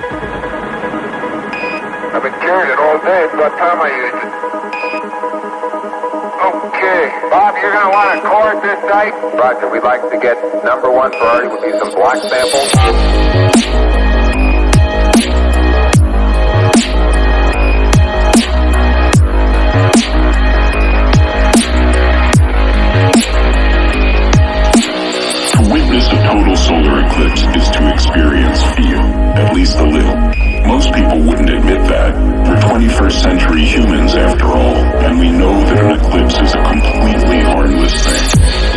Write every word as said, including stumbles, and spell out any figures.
I've been carrying it all day. It's about time I used it. Okay. Bob, you're going to want to cord this night? Roger. We'd like to get number one priority would be some black samples. To witness a total solar eclipse is to experience fear, at least a little. Most people wouldn't admit that. We're twenty-first century humans after all, and we know that an eclipse is a completely harmless thing.